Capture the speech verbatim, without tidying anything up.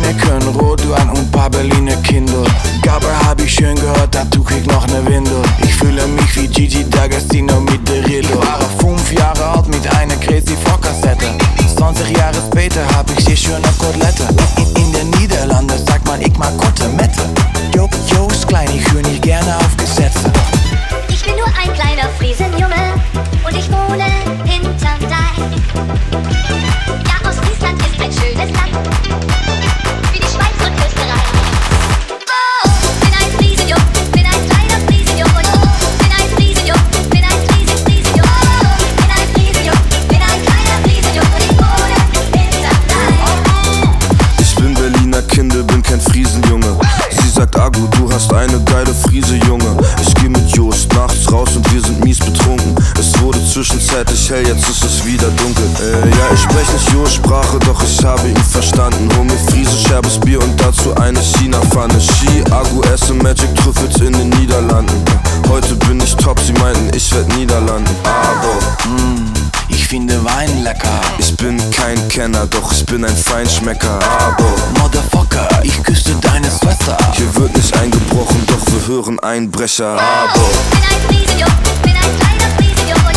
Heineken, Rotwein und paar Berliner Kindle. Gabber hab ich schön gehört, dazu krieg noch ne Windel. Ich fühle mich wie Gigi D'Agostino mit der Rillo. Ich war fünf Jahre alt mit einer Crazy Four-Kassette. zwanzig Jahre später hab ich die schöne Kotelette. In, in den Niederlanden sagt man, ich mag Kotelette. Jo, jo ist klein, ich höre nicht gerne auf Gesetze. Ich bin nur ein kleiner Friesenjunge und ich wohne hinterm Deich. Ja, Ostfriesland ist ein schönes Land, wie die Schweiz und Österreich. Oh, bin ein Friesenjung, bin ein kleiner Friesenjung und oh, bin ein Friesenjung, bin ein Friesen, Friesenjung. Oh, bin ein Friesenjung, bin ein kleiner Friesenjung und ich wohne hinterm Deich. Ich bin Berliner Kinder, bin kein Friesenjunge. Sie sagt, Agu, du hast eine geile Friese, Junge. Ich geh mit Jost nachts raus und wir sind mies betrunken. Es wurde zwischenzeitlich hell, jetzt ist es wieder dunkel. Äh, ja, ich sprech nicht Jost-Sprache, doch ich habe ihn verstanden. Hol mir Friese, scherbes Bier und dazu eine China-Pfanne. Ski, Agu, esse Magic Trüffels in den Niederlanden. Heute bin ich top, sie meinten, ich werd Niederlanden. Aber, mm, ich finde Wein lecker. Ich bin kein Kenner, doch ich bin ein Feinschmecker. Aber, Motherfucker, ich küsste deine Schwester. Hier wird nicht eingebrochen, doch wir hören Einbrecher. Oh, bin ein Friesenjung, bin ein kleiner Friesenjung.